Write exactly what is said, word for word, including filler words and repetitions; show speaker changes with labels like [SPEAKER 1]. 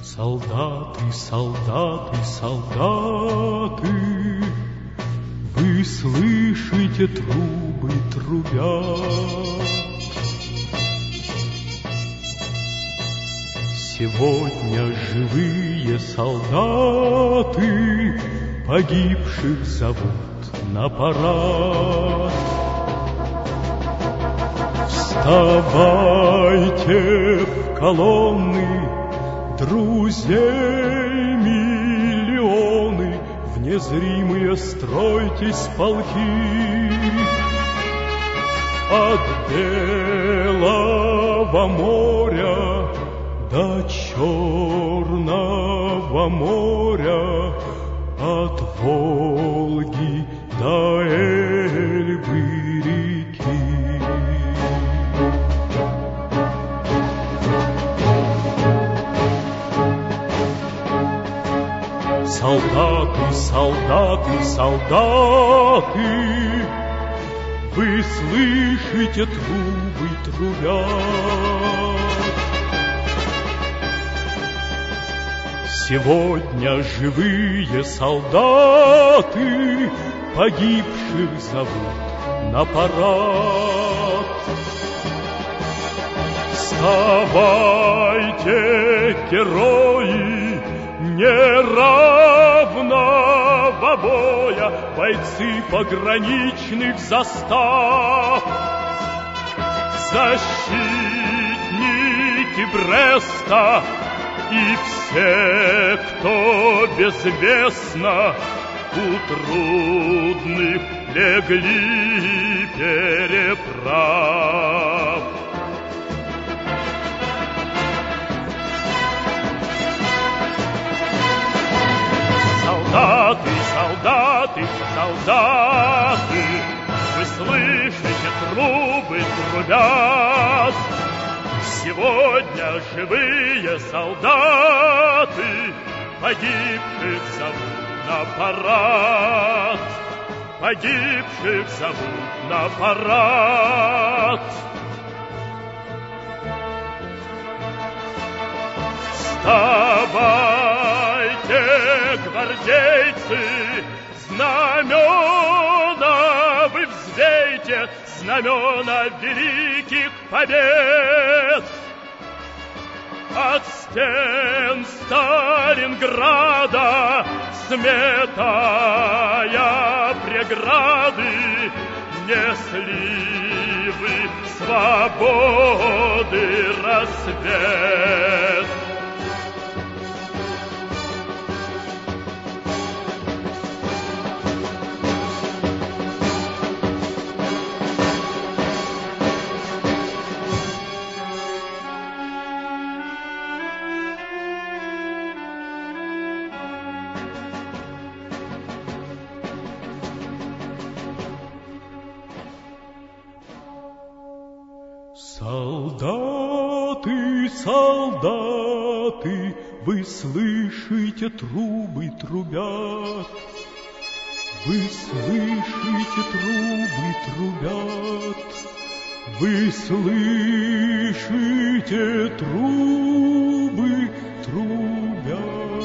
[SPEAKER 1] Солдаты, солдаты, солдаты, вы слышите, трубы трубят. Сегодня живые солдаты погибших зовут на парад. Вставайте в колонны, друзей миллионы, в незримые стройтесь полки. От Белого моря до Черного моря, от Волги до Эльбы реки. Солдаты, солдаты, солдаты, вы слышите, трубы трубят. Сегодня живые солдаты погибших зовут на парад. Вставайте, герои неравного боя, бойцы пограничных застав, защитники Бреста и все, кто безвестно у трудных легли переправ. Солдаты, солдаты, солдаты, вы слышите, трубы трубят. Сегодня живые солдаты погибших зовут на парад. Погибших зовут на парад. Вставайте, гвардейцы, знамена вы взвейте, знамена великих побед. От стен Сталинграда, сметая преграды, несли вы свободы рассвет. Солдаты, солдаты, вы слышите, трубы трубят. Вы слышите, трубы трубят. Вы слышите, трубы трубят.